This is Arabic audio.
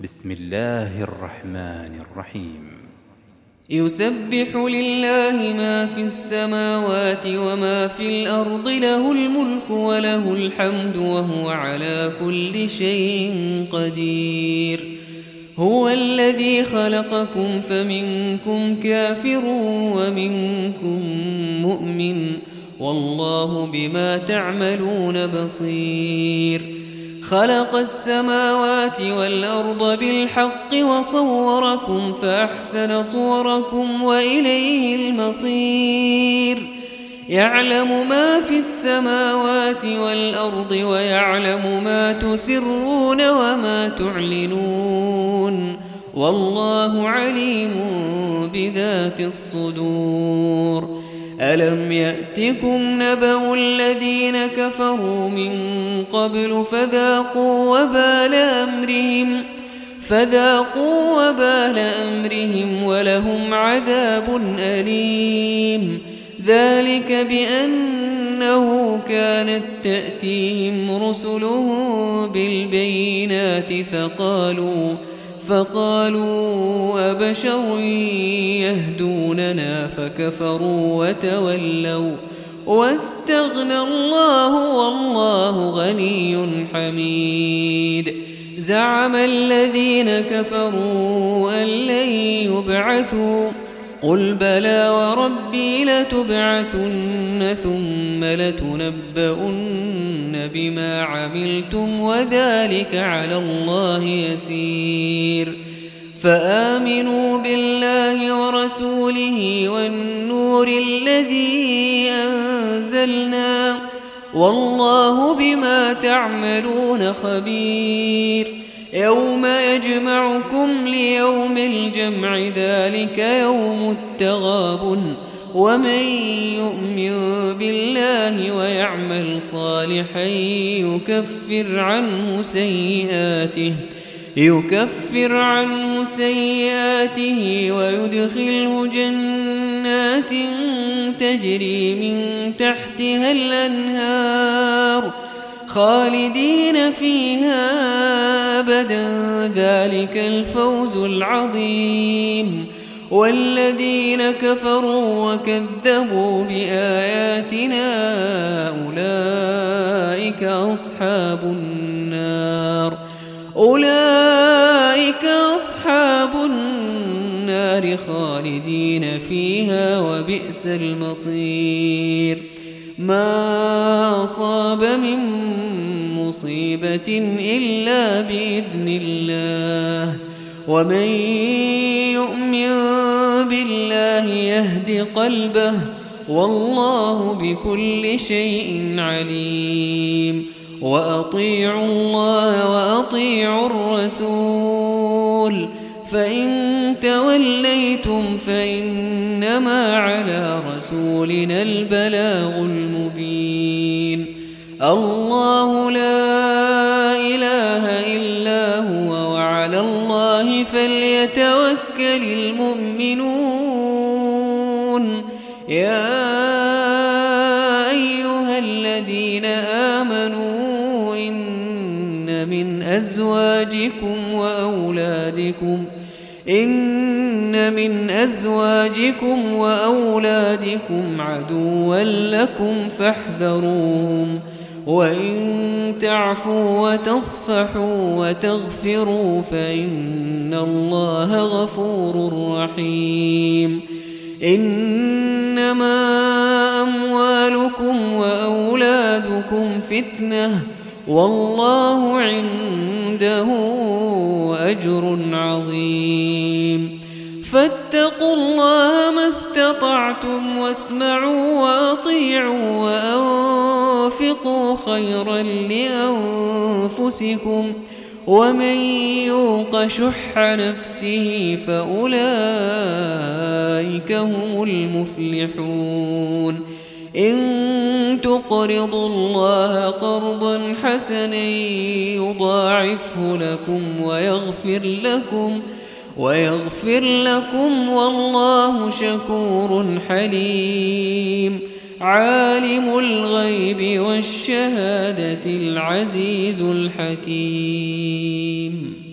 بسم الله الرحمن الرحيم. يسبح لله ما في السماوات وما في الأرض، له الملك وله الحمد وهو على كل شيء قدير. هو الذي خلقكم فمنكم كافر ومنكم مؤمن، والله بما تعملون بصير. خلق السماوات والأرض بالحق وصوركم فأحسن صوركم وإليه المصير. يعلم ما في السماوات والأرض ويعلم ما تسرون وما تعلنون، والله عليم بذات الصدور. ألم يأتكم نبأ الذين كفروا من قبل فذاقوا وبال أمرهم ولهم عذاب أليم. ذلك بأنه كانت تأتيهم رسلهم بالبينات فقالوا أبشر يهدوننا فكفروا وتولوا واستغنى الله والله غني حميد. زعم الذين كفروا أن لن يبعثوا، قل بلى وربي لتبعثن ثم لتنبؤن بما عملتم وذلك على الله يسير. فآمنوا بالله ورسوله والنور الذي أنزلنا، والله بما تعملون خبير. يوم يجمعكم ليوم الجمع، ذلك يوم التغابن. ومن يؤمن بالله ويعمل صالحا يكفر عنه سيئاته ويدخله جنات تجري من تحتها الأنهار خالدين فيها أبدا، ذلك الفوز العظيم. والذين كفروا وكذبوا بآياتنا أولئك أصحاب النار خالدين فيها وبئس المصير. ما أصاب من مصيبة إلا بإذن الله، ومن يؤمن بالله يهد قلبه، والله بكل شيء عليم. وأطيعوا الله وأطيعوا الرسول، فإن توليتم فإنما على رسولنا البلاغ المبين. الله لا إله إلا هو، وعلى الله فليتوكل المؤمنون. يا أيها الذين آمنوا إن من أزواجكم وأولادكم عدوا لكم فاحذروهم، وإن تعفوا وتصفحوا وتغفروا فإن الله غفور رحيم. إنما أموالكم وأولادكم فتنة، والله عنده أجر عظيم. فاتقوا الله ما استطعتم، واسمعوا وأطيعوا وأنفقوا خيرا لأنفسكم، ومن يوق شح نفسه فأولئك هم المفلحون. إن تقرضوا الله قرضا حسنا يضاعفه لكم ويغفر لكم والله شكور حليم. عالم الغيب والشهادة العزيز الحكيم.